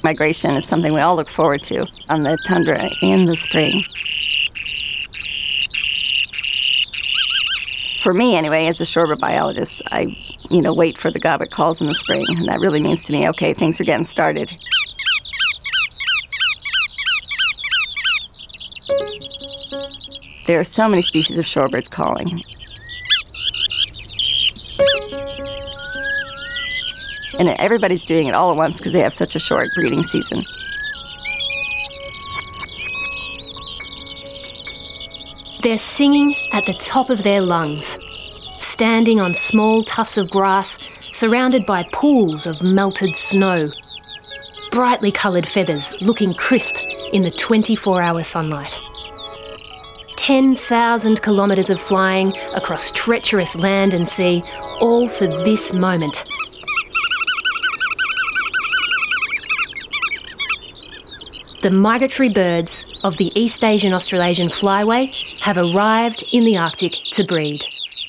Migration is something we all look forward to on the tundra in the spring. For me, anyway, as a shorebird biologist, I, wait for the gobbet calls in the spring, and that really means to me, okay, things are getting started. There are so many species of shorebirds calling. And everybody's doing it all at once because they have such a short breeding season. They're singing at the top of their lungs, standing on small tufts of grass, surrounded by pools of melted snow. Brightly coloured feathers looking crisp in the 24-hour sunlight. 10,000 kilometres of flying across treacherous land and sea, all for this moment. The migratory birds of the East Asian Australasian flyway have arrived in the Arctic to breed.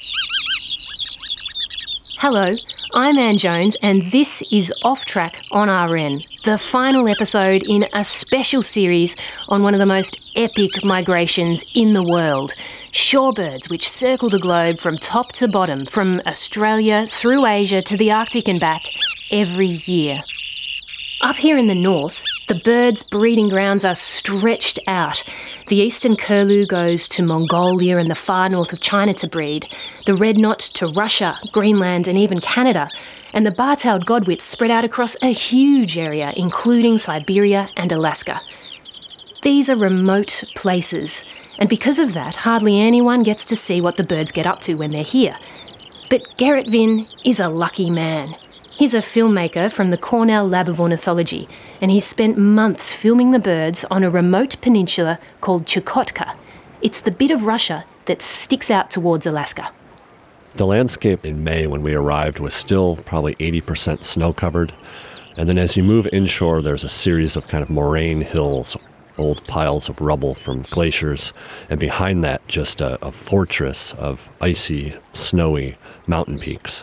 Hello, I'm Anne Jones and this is Off Track on RN, the final episode in a special series on one of the most epic migrations in the world, shorebirds which circle the globe from top to bottom, from Australia through Asia to the Arctic and back every year. Up here in the north, the birds' breeding grounds are stretched out. The eastern curlew goes to Mongolia and the far north of China to breed, the red-knot to Russia, Greenland and even Canada, and the bar-tailed godwits spread out across a huge area, including Siberia and Alaska. These are remote places, and because of that, hardly anyone gets to see what the birds get up to when they're here. But Gerrit Vinh is a lucky man. He's a filmmaker from the Cornell Lab of Ornithology, and he's spent months filming the birds on a remote peninsula called Chukotka. It's the bit of Russia that sticks out towards Alaska. The landscape in May when we arrived was still probably 80% snow-covered. And then as you move inshore, there's a series of kind of moraine hills, old piles of rubble from glaciers. And behind that, just a fortress of icy, snowy mountain peaks.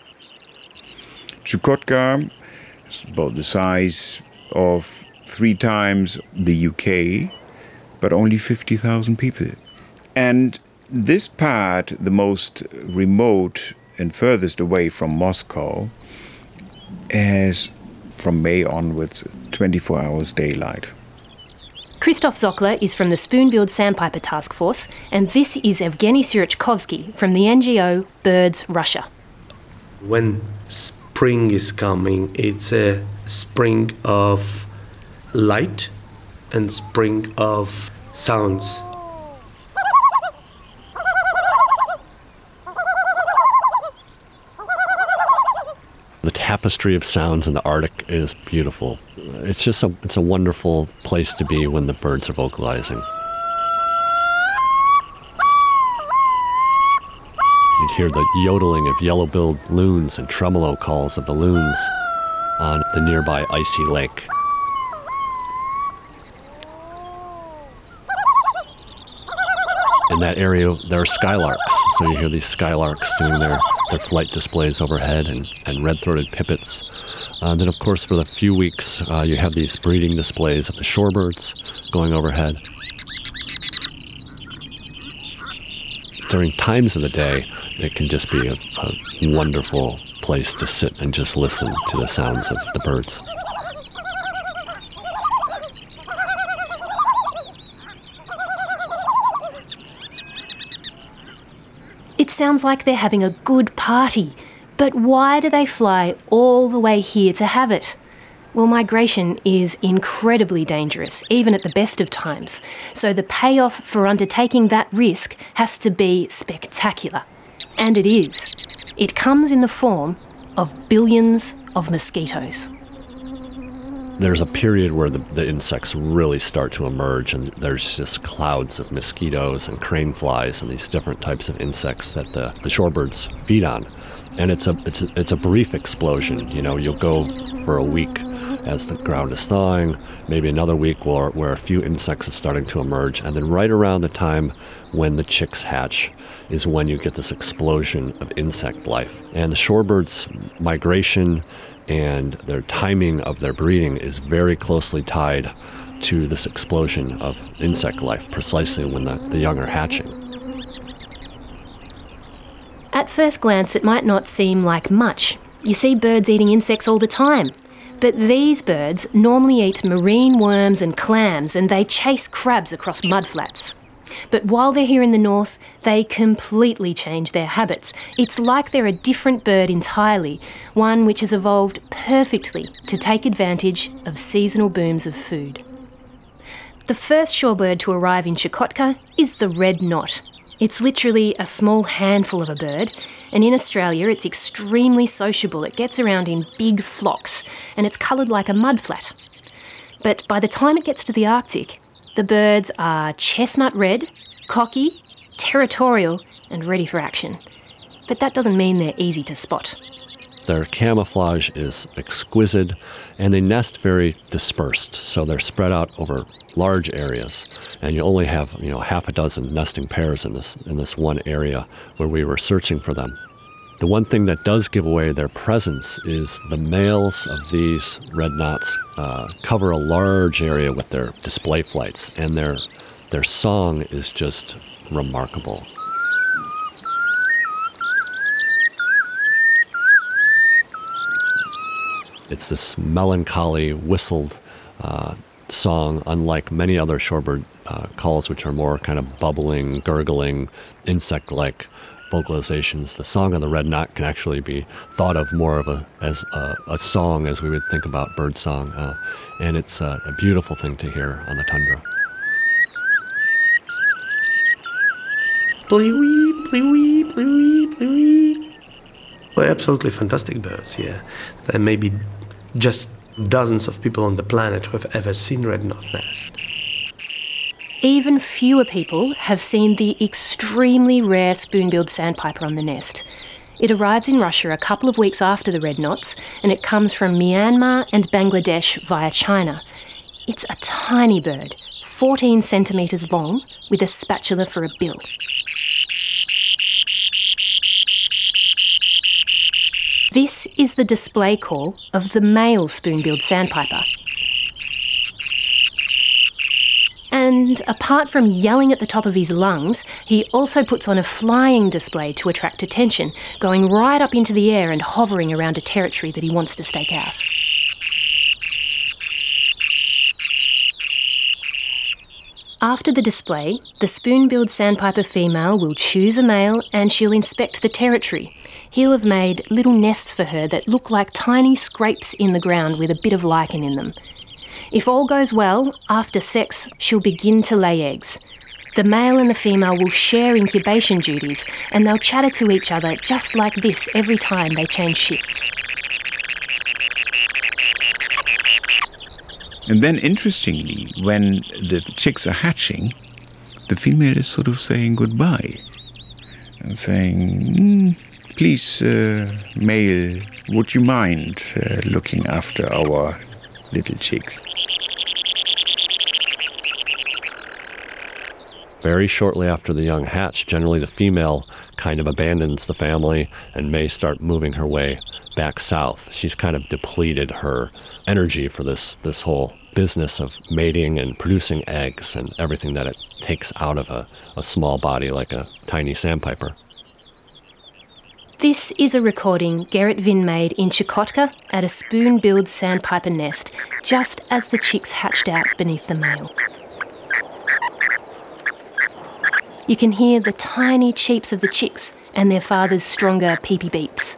Chukotka is about the size of 3 times the UK, but only 50,000 people. And this part, the most remote and furthest away from Moscow, has, from May onwards, 24 hours daylight. Christoph Zockler is from the Spoonbilled Sandpiper Task Force, and this is Evgeny Sirotchkovsky from the NGO Birds Russia. When spring is coming, it's a spring of light and spring of sounds. The tapestry of sounds in the Arctic is beautiful. It's a wonderful place to be when the birds are vocalizing. You'd hear the yodeling of yellow-billed loons and tremolo calls of the loons on the nearby icy lake. In that area, there are skylarks, so you hear these skylarks doing their flight displays overhead, and red-throated pipits. Then, of course, for the few weeks, you have these breeding displays of the shorebirds going overhead. During times of the day, it can just be a wonderful place to sit and just listen to the sounds of the birds. It sounds like they're having a good party, but why do they fly all the way here to have it? Well, migration is incredibly dangerous, even at the best of times, so the payoff for undertaking that risk has to be spectacular. And it is. It comes in the form of billions of mosquitoes. There's a period where the insects really start to emerge, and there's just clouds of mosquitoes and crane flies and these different types of insects that the shorebirds feed on. And it's a brief explosion. You know, you'll go for a week as the ground is thawing, maybe another week where a few insects are starting to emerge, and then right around the time when the chicks hatch, is when you get this explosion of insect life. And the shorebirds' migration and their timing of their breeding is very closely tied to this explosion of insect life, precisely when the young are hatching. At first glance, it might not seem like much. You see birds eating insects all the time. But these birds normally eat marine worms and clams, and they chase crabs across mudflats. But while they're here in the north, they completely change their habits. It's like they're a different bird entirely, one which has evolved perfectly to take advantage of seasonal booms of food. The first shorebird to arrive in Chukotka is the red knot. It's literally a small handful of a bird, and in Australia it's extremely sociable. It gets around in big flocks, and it's coloured like a mudflat. But by the time it gets to the Arctic, the birds are chestnut red, cocky, territorial, and ready for action. But that doesn't mean they're easy to spot. Their camouflage is exquisite, and they nest very dispersed, so they're spread out over large areas, and you only have half a dozen nesting pairs in this one area where we were searching for them. The one thing that does give away their presence is the males of these red knots cover a large area with their display flights, and their song is just remarkable. It's this melancholy, whistled song, unlike many other shorebird calls, which are more kind of bubbling, gurgling, insect-like vocalizations. The song of the red knot can actually be thought of more of as a song as we would think about bird song, and it's a beautiful thing to hear on the tundra. Plewee, plewee, plewee, plewee. They're absolutely fantastic birds, yeah. There may be just dozens of people on the planet who have ever seen red knot nest. Even fewer people have seen the extremely rare spoon-billed sandpiper on the nest. It arrives in Russia a couple of weeks after the red knots, and it comes from Myanmar and Bangladesh via China. It's a tiny bird, 14 centimetres long, with a spatula for a bill. This is the display call of the male spoon-billed sandpiper. And apart from yelling at the top of his lungs, he also puts on a flying display to attract attention, going right up into the air and hovering around a territory that he wants to stake out. After the display, the spoon-billed sandpiper female will choose a male and she'll inspect the territory. He'll have made little nests for her that look like tiny scrapes in the ground with a bit of lichen in them. If all goes well, after sex, she'll begin to lay eggs. The male and the female will share incubation duties, and they'll chatter to each other just like this every time they change shifts. And then, interestingly, when the chicks are hatching, the female is sort of saying goodbye and saying, please, male, would you mind looking after our little chicks? Very shortly after the young hatch, generally the female kind of abandons the family and may start moving her way back south. She's kind of depleted her energy for this whole business of mating and producing eggs and everything that it takes out of a small body like a tiny sandpiper. This is a recording Gerrit Vin made in Chukotka at a spoon-billed sandpiper nest, just as the chicks hatched out beneath the male. You can hear the tiny cheeps of the chicks and their father's stronger peepee beeps.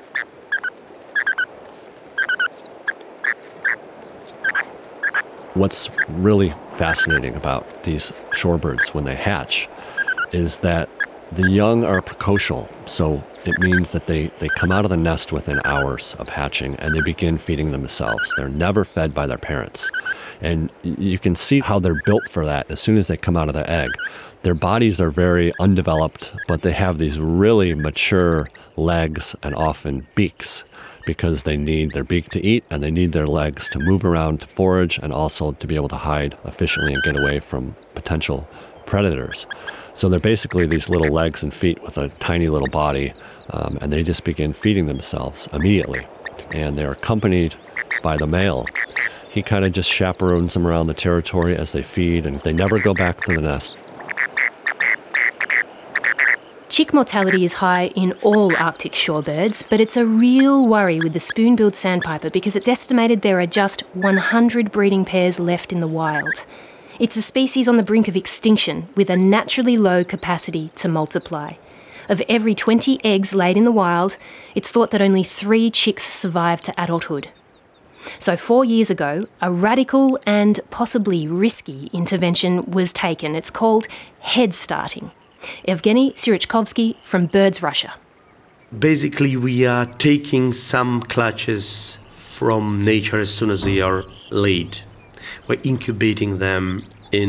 What's really fascinating about these shorebirds when they hatch is that the young are precocial, so it means that they come out of the nest within hours of hatching and they begin feeding themselves. They're never fed by their parents. And you can see how they're built for that as soon as they come out of the egg. Their bodies are very undeveloped, but they have these really mature legs and often beaks because they need their beak to eat and they need their legs to move around to forage and also to be able to hide efficiently and get away from potential predators. So they're basically these little legs and feet with a tiny little body, and they just begin feeding themselves immediately. And they're accompanied by the male. He kind of just chaperones them around the territory as they feed, and they never go back to the nest. Chick mortality is high in all Arctic shorebirds, but it's a real worry with the spoon-billed sandpiper because it's estimated there are just 100 breeding pairs left in the wild. It's a species on the brink of extinction with a naturally low capacity to multiply. Of every 20 eggs laid in the wild, it's thought that only 3 chicks survive to adulthood. So 4 years ago, a radical and possibly risky intervention was taken. It's called head starting. Evgeny Syrychkovsky from Birds Russia. Basically, we are taking some clutches from nature as soon as they are laid. We're incubating them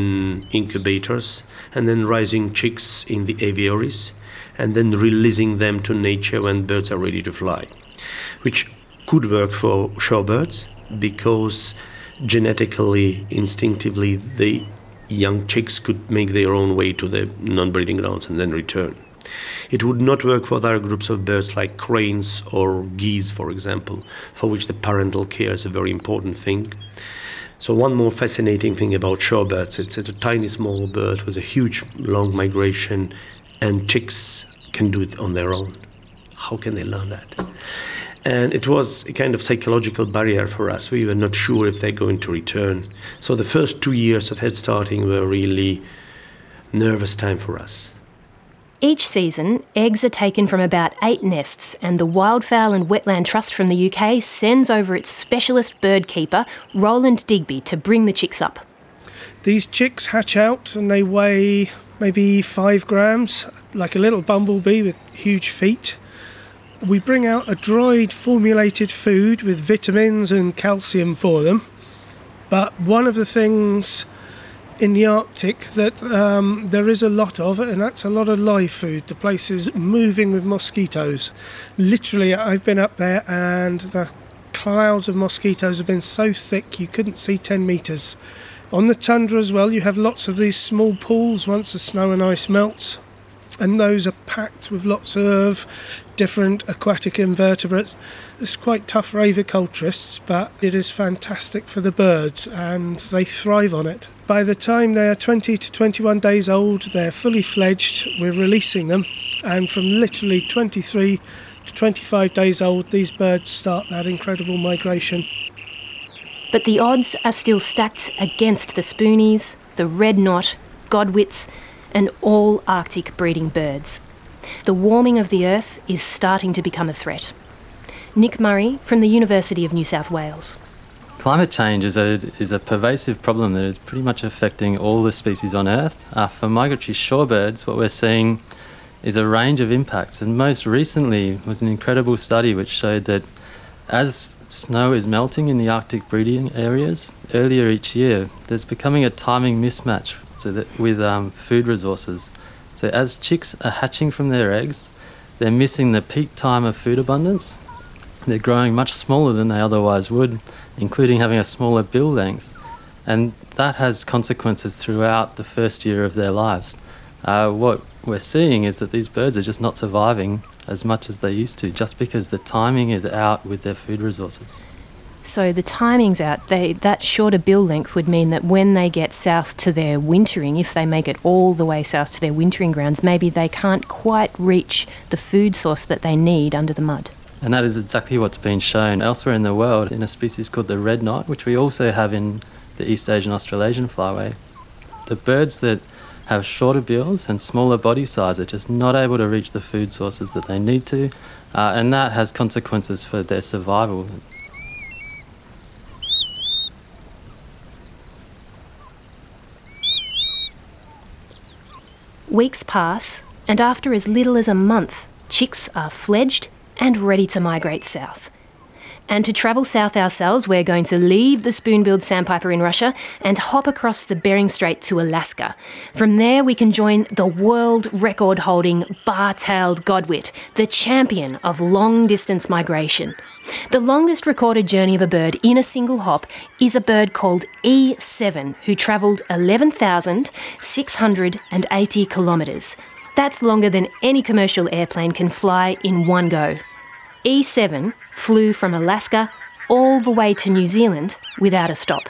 in incubators and then raising chicks in the aviaries and then releasing them to nature when birds are ready to fly, which could work for shorebirds because genetically, instinctively, the young chicks could make their own way to the non-breeding grounds and then return. It would not work for other groups of birds like cranes or geese, for example, for which the parental care is a very important thing. So one more fascinating thing about shorebirds, it's a tiny small bird with a huge long migration, and chicks can do it on their own. How can they learn that? And it was a kind of psychological barrier for us. We were not sure if they're going to return. So the first 2 years of head starting were really nervous time for us. Each season, eggs are taken from about 8 nests, and the Wildfowl and Wetland Trust from the UK sends over its specialist bird keeper, Roland Digby, to bring the chicks up. These chicks hatch out and they weigh maybe 5 grams, like a little bumblebee with huge feet. We bring out a dried formulated food with vitamins and calcium for them. But one of the things in the Arctic that there is a lot of, and that's a lot of live food. The place is moving with mosquitoes. Literally, I've been up there and the clouds of mosquitoes have been so thick you couldn't see 10 metres. On the tundra as well, you have lots of these small pools once the snow and ice melts, and those are packed with lots of different aquatic invertebrates. It's quite tough for aviculturists, but it is fantastic for the birds and they thrive on it. By the time they are 20 to 21 days old, they're fully fledged, we're releasing them, and from literally 23 to 25 days old, these birds start that incredible migration. But the odds are still stacked against the spoonies, the red knot, godwits, and all Arctic breeding birds. The warming of the earth is starting to become a threat. Nick Murray from the University of New South Wales. Climate change is a pervasive problem that is pretty much affecting all the species on Earth. For migratory shorebirds, what we're seeing is a range of impacts, and most recently was an incredible study which showed that as snow is melting in the Arctic breeding areas earlier each year, there's becoming a timing mismatch with food resources. So as chicks are hatching from their eggs, they're missing the peak time of food abundance. They're growing much smaller than they otherwise would, including having a smaller bill length. And that has consequences throughout the first year of their lives. What we're seeing is that these birds are just not surviving as much as they used to, just because the timing is out with their food resources. So the timing's out. That shorter bill length would mean that when they get south to their wintering, if they make it all the way south to their wintering grounds, maybe they can't quite reach the food source that they need under the mud. And that is exactly what's been shown elsewhere in the world in a species called the red knot, which we also have in the East Asian Australasian flyway. The birds that have shorter bills and smaller body size are just not able to reach the food sources that they need to, and that has consequences for their survival. Weeks pass, and after as little as a month, chicks are fledged and ready to migrate south. And to travel south ourselves, we're going to leave the spoon-billed sandpiper in Russia and hop across the Bering Strait to Alaska. From there, we can join the world record-holding bar-tailed godwit, the champion of long-distance migration. The longest recorded journey of a bird in a single hop is a bird called E7, who travelled 11,680 kilometres. That's longer than any commercial airplane can fly in one go. E7 flew from Alaska all the way to New Zealand without a stop.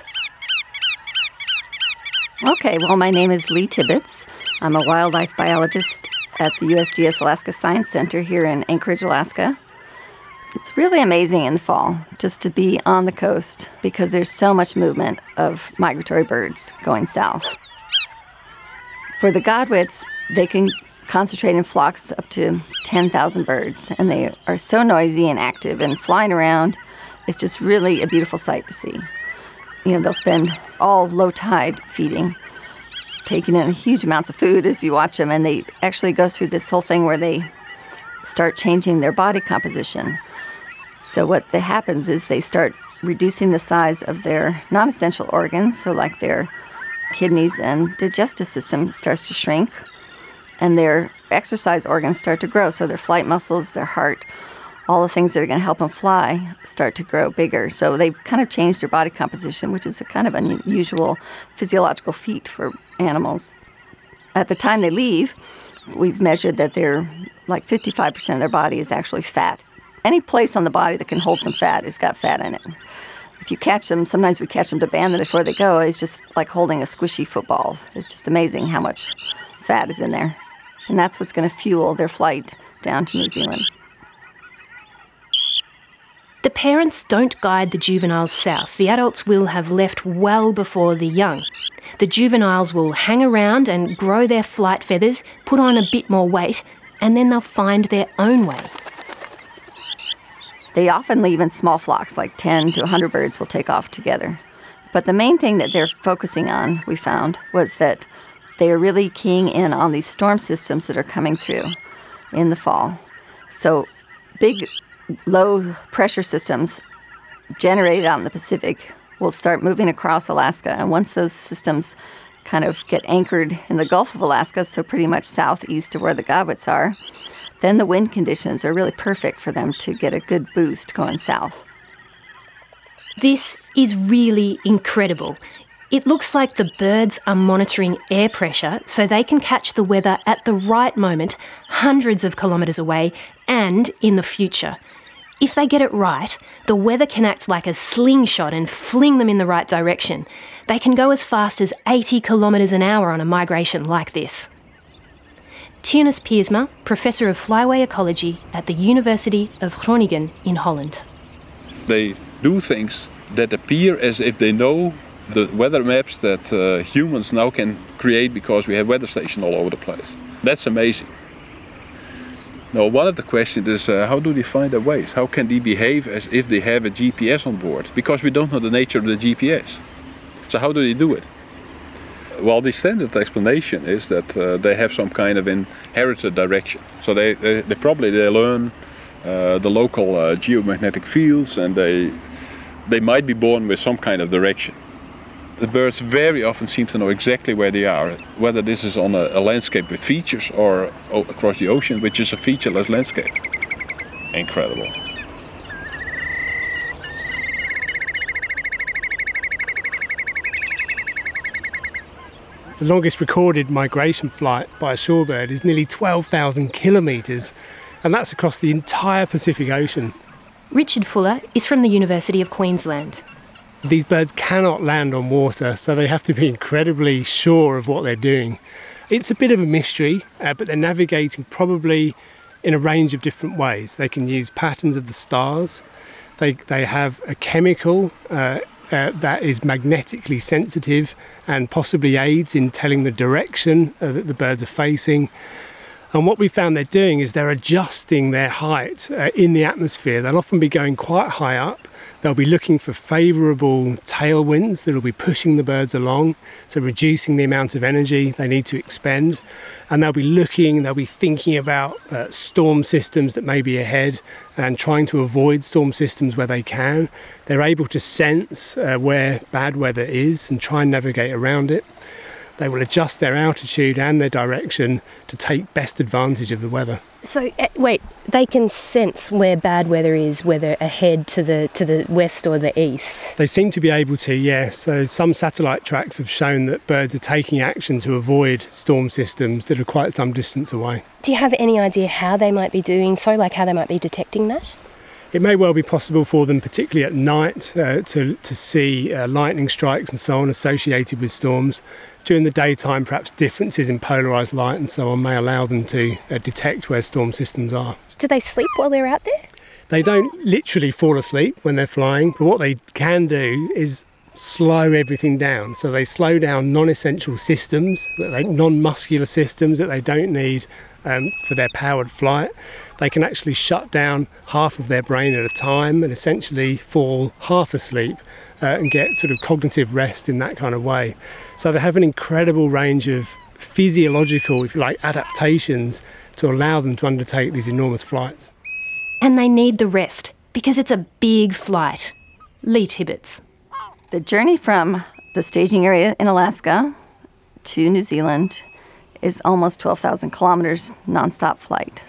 Okay, well, my name is Lee Tibbetts. I'm a wildlife biologist at the USGS Alaska Science Center here in Anchorage, Alaska. It's really amazing in the fall just to be on the coast because there's so much movement of migratory birds going south. For the godwits, they can concentrate in flocks up to 10,000 birds, and they are so noisy and active and flying around. It's just really a beautiful sight to see. You know, they'll spend all low tide feeding, taking in huge amounts of food if you watch them, and they actually go through this whole thing where they start changing their body composition. So what happens is they start reducing the size of their non-essential organs, so like their kidneys and digestive system starts to shrink, and their exercise organs start to grow. So their flight muscles, their heart, all the things that are going to help them fly start to grow bigger. So they've kind of changed their body composition, which is a kind of unusual physiological feat for animals. At the time they leave, we've measured that they're like 55% of their body is actually fat. Any place on the body that can hold some fat has got fat in it. If you catch them, sometimes we catch them to band them before they go. It's just like holding a squishy football. It's just amazing how much fat is in there. And that's what's going to fuel their flight down to New Zealand. The parents don't guide the juveniles south. The adults will have left well before the young. The juveniles will hang around and grow their flight feathers, put on a bit more weight, and then they'll find their own way. They often leave in small flocks, like 10 to 100 birds will take off together. But the main thing that they're focusing on, we found, was that they are really keying in on these storm systems that are coming through in the fall. So big, low-pressure systems generated out in the Pacific will start moving across Alaska. And once those systems kind of get anchored in the Gulf of Alaska, so pretty much southeast of where the godwits are, then the wind conditions are really perfect for them to get a good boost going south. This is really incredible. It looks like the birds are monitoring air pressure so they can catch the weather at the right moment, hundreds of kilometres away and in the future. If they get it right, the weather can act like a slingshot and fling them in the right direction. They can go as fast as 80 kilometres an hour on a migration like this. Teunus Piersma, Professor of Flyway Ecology at the University of Groningen in Holland. They do things that appear as if they know the weather maps that humans now can create because we have weather stations all over the place. That's amazing. Now, one of the questions is how do they find their ways? How can they behave as if they have a GPS on board? Because we don't know the nature of the GPS. So how do they do it? Well, the standard explanation is that they have some kind of inherited direction. So they learn the local geomagnetic fields, and they might be born with some kind of direction. The birds very often seem to know exactly where they are, whether this is on a landscape with features or across the ocean, which is a featureless landscape. Incredible. The longest recorded migration flight by a shorebird is nearly 12,000 kilometres, and that's across the entire Pacific Ocean. Richard Fuller is from the University of Queensland. These birds cannot land on water, so they have to be incredibly sure of what they're doing. It's a bit of a mystery, but they're navigating probably in a range of different ways. They can use patterns of the stars. They have a chemical that is magnetically sensitive and possibly aids in telling the direction that the birds are facing. And what we found they're doing is they're adjusting their height in the atmosphere. They'll often be going quite high up. They'll be looking for favourable tailwinds that will be pushing the birds along, so reducing the amount of energy they need to expend. And they'll be thinking about storm systems that may be ahead, and trying to avoid storm systems where they can. They're able to sense where bad weather is and try and navigate around it. They will adjust their altitude and their direction to take best advantage of the weather. So, wait, they can sense where bad weather is, whether ahead to the west or the east? They seem to be able to, yes. So some satellite tracks have shown that birds are taking action to avoid storm systems that are quite some distance away. Do you have any idea how they might be doing so, like how they might be detecting that? It may well be possible for them, particularly at night, to see lightning strikes and so on associated with storms. During the daytime, perhaps differences in polarised light and so on may allow them to detect where storm systems are. Do they sleep while they're out there? They don't literally fall asleep when they're flying, but what they can do is slow everything down. So they slow down non-essential systems, non-muscular systems that they don't need for their powered flight. They can actually shut down half of their brain at a time and essentially fall half asleep and get sort of cognitive rest in that kind of way. So they have an incredible range of physiological, if you like, adaptations to allow them to undertake these enormous flights. And they need the rest because it's a big flight. Lee Tibbets. The journey from the staging area in Alaska to New Zealand is almost 12,000 kilometers non-stop flight.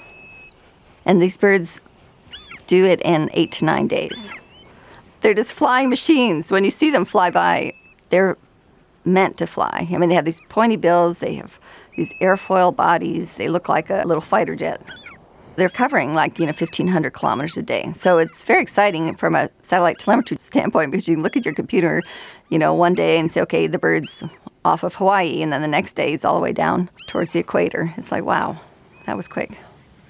And these birds do it in 8 to 9 days. They're just flying machines. When you see them fly by, they're meant to fly. I mean, they have these pointy bills, they have these airfoil bodies, they look like a little fighter jet. They're covering 1,500 kilometers a day. So it's very exciting from a satellite telemetry standpoint because you can look at your computer, one day and say, okay, the bird's off of Hawaii, and then the next day it's all the way down towards the equator. It's like, wow, that was quick.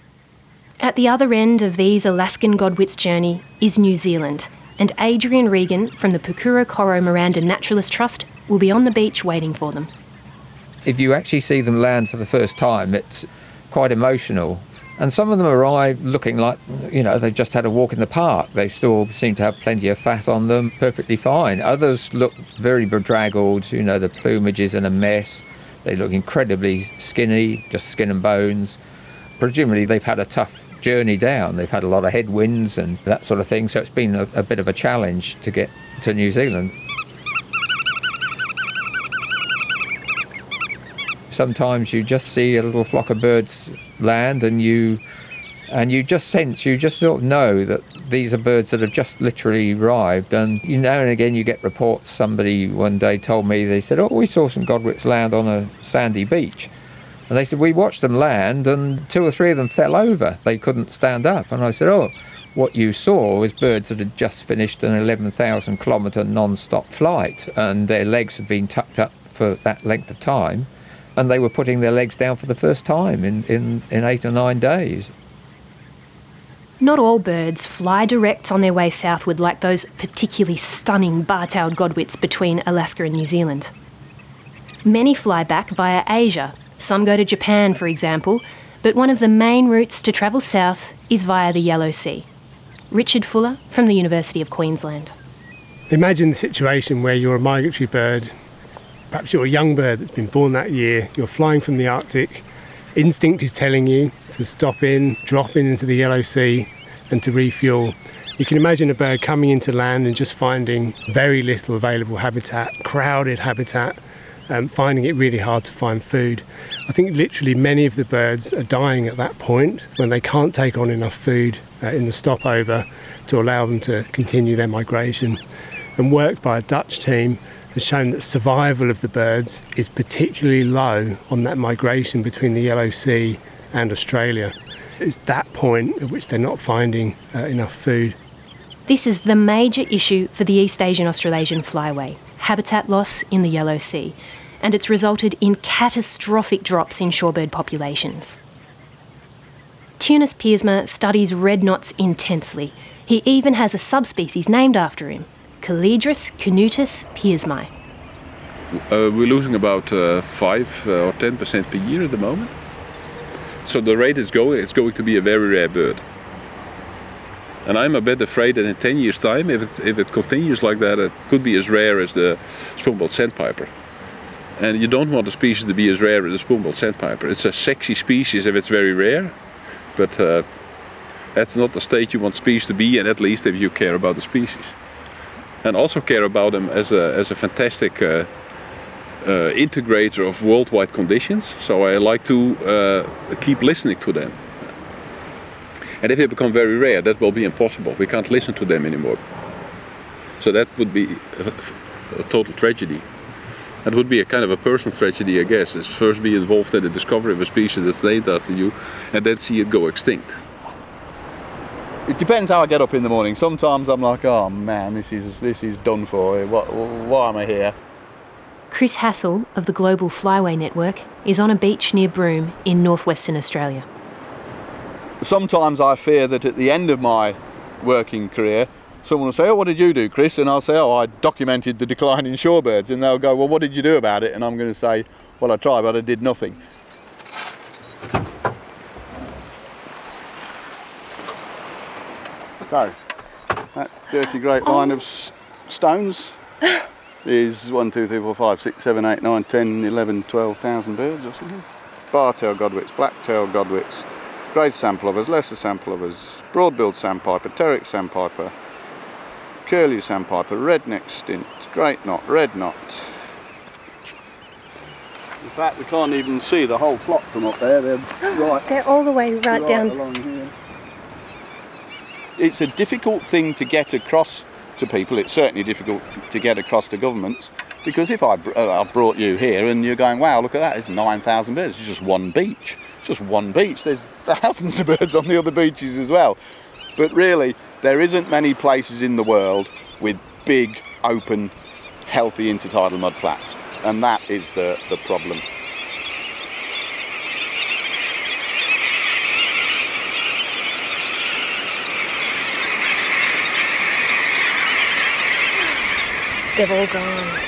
At the other end of these Alaskan Godwits' journey is New Zealand, and Adrian Regan from the Pukura Koro Miranda Naturalist Trust will be on the beach waiting for them. If you actually see them land for the first time, it's quite emotional. And some of them arrive looking like, they've just had a walk in the park. They still seem to have plenty of fat on them, perfectly fine. Others look very bedraggled, the plumage is in a mess. They look incredibly skinny, just skin and bones. Presumably they've had a tough journey down. They've had a lot of headwinds and that sort of thing, so it's been a bit of a challenge to get to New Zealand. Sometimes you just see a little flock of birds land and you just sort of know that these are birds that have just literally arrived. And now and again you get reports. Somebody one day told me, they said, we saw some godwits land on a sandy beach. And they said, we watched them land and 2 or 3 of them fell over. They couldn't stand up. And I said, what you saw was birds that had just finished an 11,000 kilometre non-stop flight and their legs had been tucked up for that length of time. And they were putting their legs down for the first time in 8 or 9 days. Not all birds fly direct on their way southward like those particularly stunning bar-tailed godwits between Alaska and New Zealand. Many fly back via Asia. Some go to Japan, for example, but one of the main routes to travel south is via the Yellow Sea. Richard Fuller from the University of Queensland. Imagine the situation where you're a migratory bird. Perhaps you're a young bird that's been born that year, you're flying from the Arctic, instinct is telling you to stop in, drop into the Yellow Sea and to refuel. You can imagine a bird coming into land and just finding very little available habitat, crowded habitat, finding it really hard to find food. I think literally many of the birds are dying at that point when they can't take on enough food in the stopover to allow them to continue their migration. And work by a Dutch team has shown that survival of the birds is particularly low on that migration between the Yellow Sea and Australia. It's that point at which they're not finding enough food. This is the major issue for the East Asian Australasian flyway, habitat loss in the Yellow Sea, and it's resulted in catastrophic drops in shorebird populations. Tunis Piersma studies red knots intensely. He even has a subspecies named after him, Calidris canutus piersmi. We're losing about 5 or 10% per year at the moment. So the rate it's going to be a very rare bird. And I'm a bit afraid that in 10 years' time, if it continues like that, it could be as rare as the spoonbill sandpiper. And you don't want a species to be as rare as the spoonbill sandpiper. It's a sexy species if it's very rare, but That's not the state you want species to be in, at least if you care about the species. And also care about them as a fantastic integrator of worldwide conditions. So I like to keep listening to them. And if they become very rare, that will be impossible. We can't listen to them anymore. So that would be a total tragedy. That would be a kind of a personal tragedy, I guess, is first be involved in the discovery of a species that's named after you, and then see it go extinct. It depends how I get up in the morning. Sometimes I'm like, oh man, this is done for. Why am I here? Chris Hassel of the Global Flyway Network is on a beach near Broome in northwestern Australia. Sometimes I fear that at the end of my working career, someone will say, oh, what did you do, Chris? And I'll say, oh, I documented the decline in shorebirds. And they'll go, well, what did you do about it? And I'm going to say, well, I tried, but I did nothing. So, that dirty great line of stones is 1, 2, 3, 4, 5, 6, 7, 8, 9, 10, 11, 12,000 birds or something. Bar-tailed godwits, black-tailed godwits, great sandplovers, lesser sandplovers, broad-billed sandpiper, pteryx sandpiper, curlew sandpiper, redneck stint, great knot, red knot. In fact, we can't even see the whole flock from up there. They're all the way right down along here. It's a difficult thing to get across to people. It's certainly difficult to get across to governments, because if I brought you here and you're going, wow, look at that, it's 9,000 birds. It's just one beach. It's just one beach. There's thousands of birds on the other beaches as well. But really, there isn't many places in the world with big, open, healthy intertidal mudflats, and that is the problem. They've all gone.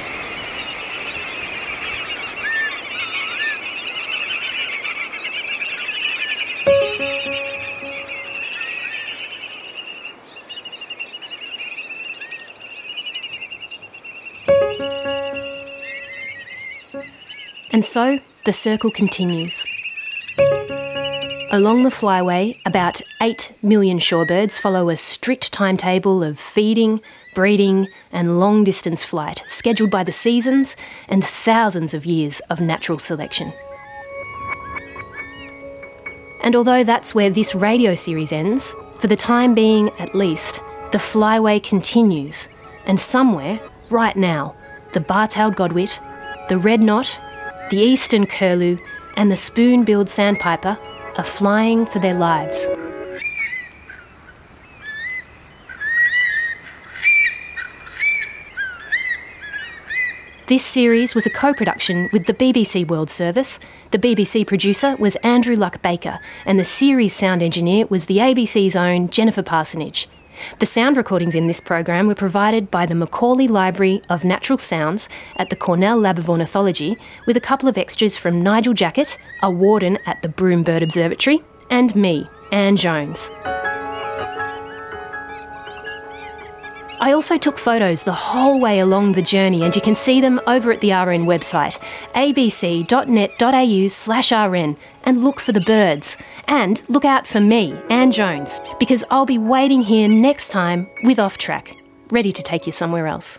And so the circle continues. Along the flyway, about 8 million shorebirds follow a strict timetable of feeding, breeding and long-distance flight scheduled by the seasons and thousands of years of natural selection. And although that's where this radio series ends, for the time being at least, the flyway continues, and somewhere, right now, the bar-tailed godwit, the red knot, the eastern curlew and the spoon-billed sandpiper are flying for their lives. This series was a co-production with the BBC World Service. The BBC producer was Andrew Luck Baker, and the series sound engineer was the ABC's own Jennifer Parsonage. The sound recordings in this program were provided by the Macaulay Library of Natural Sounds at the Cornell Lab of Ornithology, with a couple of extras from Nigel Jackett, a warden at the Broome Bird Observatory, and me, Anne Jones. I also took photos the whole way along the journey, and you can see them over at the RN website, abc.net.au/RN, and look for the birds. And look out for me, Anne Jones, because I'll be waiting here next time with Off Track, ready to take you somewhere else.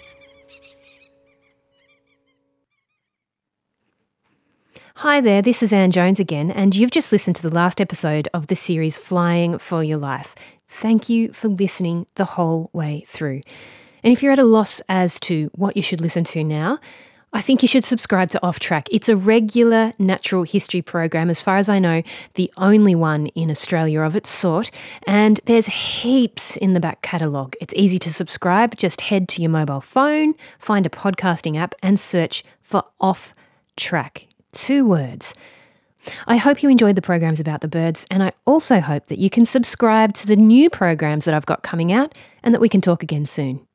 Hi there, this is Anne Jones again, and you've just listened to the last episode of the series Flying for Your Life. Thank you for listening the whole way through. And if you're at a loss as to what you should listen to now, I think you should subscribe to Off Track. It's a regular natural history program, as far as I know, the only one in Australia of its sort, and there's heaps in the back catalogue. It's easy to subscribe. Just head to your mobile phone, find a podcasting app and search for Off Track. 2 words. I hope you enjoyed the programs about the birds, and I also hope that you can subscribe to the new programs that I've got coming out and that we can talk again soon.